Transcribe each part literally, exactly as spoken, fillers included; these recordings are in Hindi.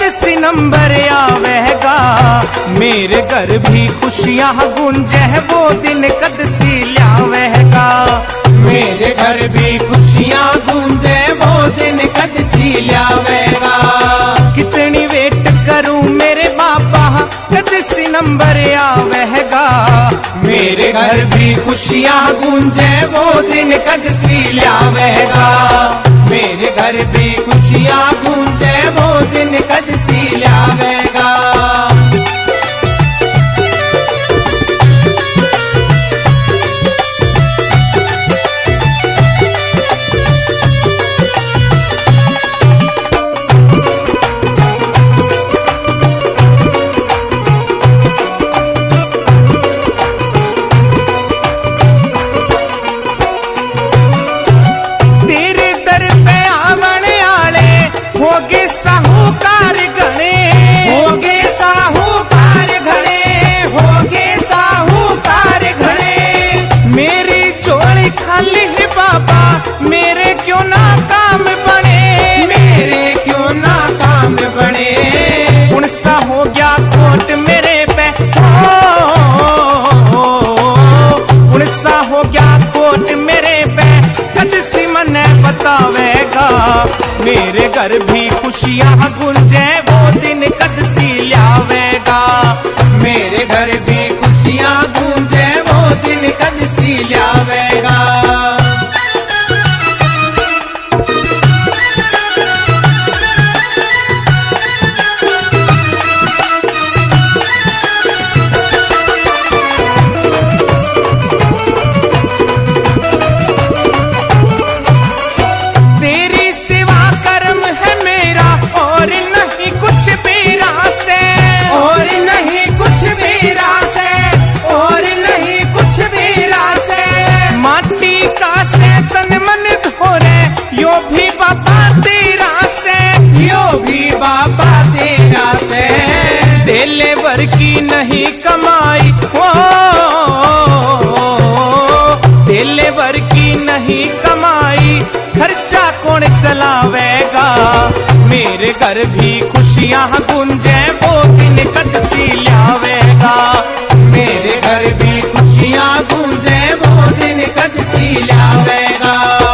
कदसी नंबर आवेगा, मेरे घर भी खुशियां गूंजे वो दिन कदसी लावेगा। मेरे घर भी खुशियां गूंजे वो दिन कदसी लावेगा। कितनी वेट करूं मेरे बाबा कदसी नंबर आवेगा, मेरे घर भी खुशियां गूंजे वो दिन कदसी लावेगा। मेरे घर भी खुशियां गूंजे वो दिन कदसी लावेगा। साहूकार घणे होगे साहूकार घणे, होगे साहूकार घणे। मेरी झोली खाली है बाबा, मेरे क्यों ना काम बने, मेरे क्यों ना काम बने। कौन सा हो गया खोट मेरे पे, कौन सा हो गया खोट मेरे पे कदसी मने बतावेगा। मेरे घर भी खुशियां गूंजे वो दिन कदसी लावेगा। मेरे घर भी खुशियां गूंजे वो दिन कदसी लावेगा। यो भी बाबा तेरा से, यो भी बाबा तेरा से। दिले भर की नहीं कमाई हो, दिले भर की नहीं कमाई खर्चा कौन चलावेगा। मेरे घर भी खुशियां गूंजे वो दिन कदसी लावेगा। मेरे घर भी खुशियां गूंजे वो दिन कदसी लावेगा।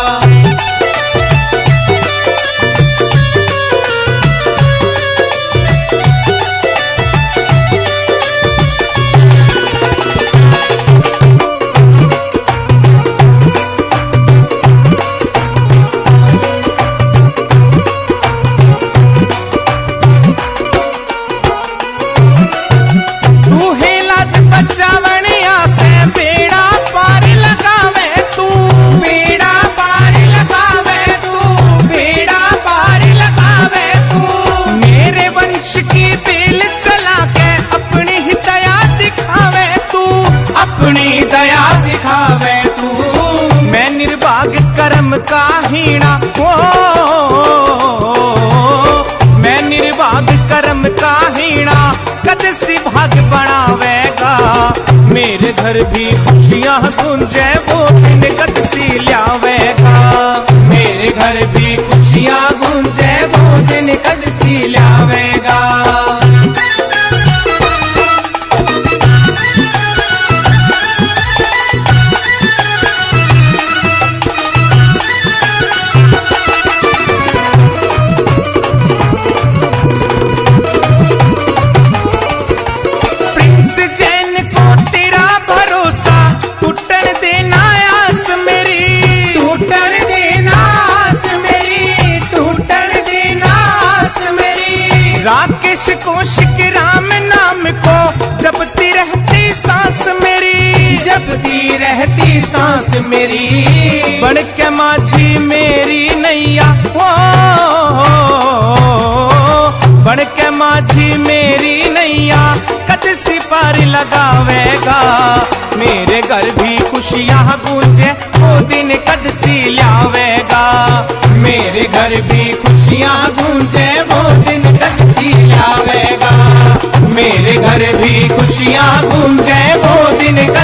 बचावनिया से बेड़ा पार लगावे तू, बेड़ा पार लगावे तू, बेड़ा पार लगावे तू। मेरे वंश की बेल चला के अपनी ही दया दिखावे तू, अपनी दया दिखावे तू। मैं निर्भाग कर्म का हीणा हो, मैं निर्भाग कर्म का हीणा कदसी भाग बनावेगा। मेरे घर भी खुशियां गूंजे वो दिन कदसी लावेगा। मेरे घर भी खुशियां गूंजे वो दिन कदसी लावेगा। राकेश कौशिक राम नाम को जपती रहती सांस मेरी, जपती रहती सांस मेरी। बन के माझी मेरी नैया हो, बन के माझी मेरी नैया कदसी पार लगावेगा। मेरे घर भी खुशियां गूंजे वो दिन कदसी लावेगा। मेरे घर भी खुशियां गूंजे वो दिन कदसी लावेगा। मेरे घर भी खुशियां गूंजे वो दिन